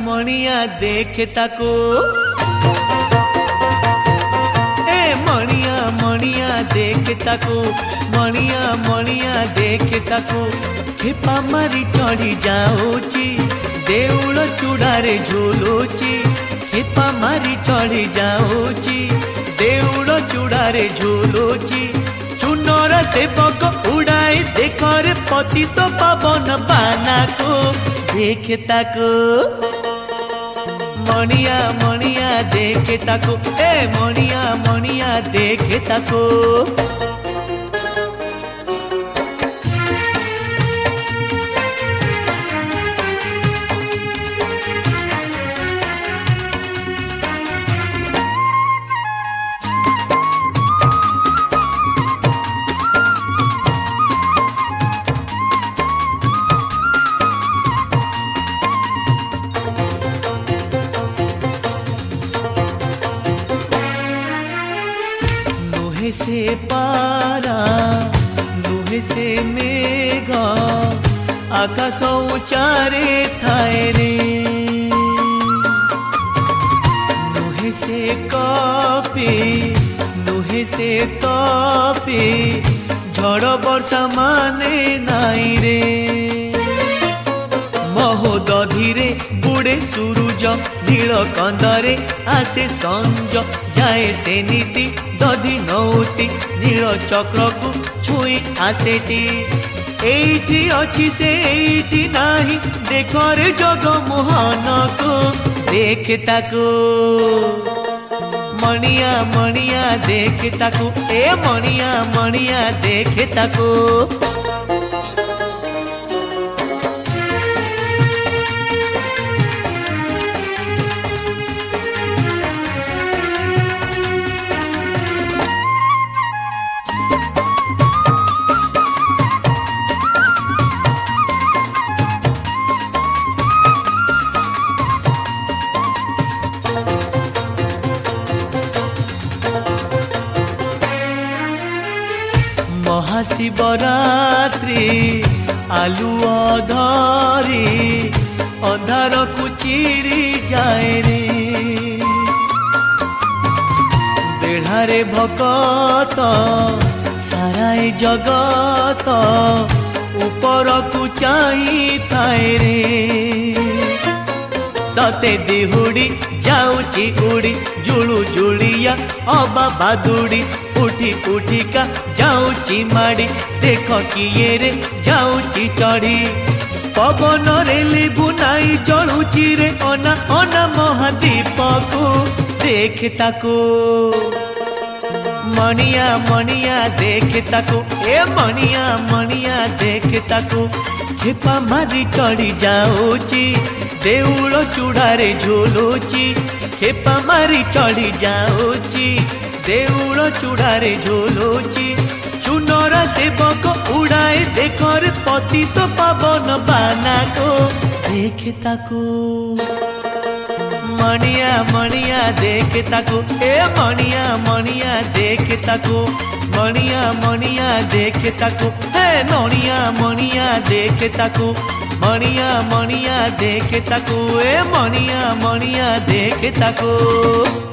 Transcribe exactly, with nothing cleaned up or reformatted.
मणिया देखे ताको ए मणिया मणिया देखे ताको मणिया मणिया देखे ताको खेपा मारी चढ़ी जाऊची देउल चूड़ारे झूलुची खेपा मारी चढ़ी जाऊची देउल चूड़ारे झूलुची चुनर सेवक उड़ाई देखरे पति तो पावन बाना को देखे ताको मणिया मणिया देखे ताको ए मणिया मणिया देखे ताको नुहे से पारा नुहे से मेघा आकाश उचारे थाए रे नुहे से कपे नुहे से तपे झड़ वर्षा माने नाई रे महोदधीरे बुड़े सूरज नील कंदरे आसे संज जाए से नीति दधि नौती नील चक्र को छुई आसेटी एठी अच्छी से एठी नाही देखरे जग मोहन को देखे ताको मणिया मणिया देखे ताको ए मणिया मणिया देखे ताको महाशिवरात्रि आलुओ धरी अंधार को चिरी जाए रे बेढ़ारे भकत साराई जगत ऊपर को चाही थाए रे सते दिहुड़ी जाऊची उड़ी जुलू जुलिया अबा बादुड़ी उठी उठिका जाऊची माड़ी देख किए रे जाऊची चढ़ी पवन रे लिबु नाई जलुची रे अना अना महादीप को देख ताको मणिया मणिया देख ताको ए मणिया मणिया देख ताको खेपा मारी चढ़ी जाऊची देउल चूड़ारे झूलुची खेपा मारी चढ़ी जाऊची देउल चूड़ारे झूलुची चुनर सेवक उड़ाए देखरे पति तो पावन बाना को देखे ताको मणिया मणिया देखे ताको ए मणिया मणिया देखे ताको मणिया मणिया देखे ताको हे मणिया मणिया देखे ताको मणिया मणिया देखे ताको ए मणिया मणिया देखे ताको।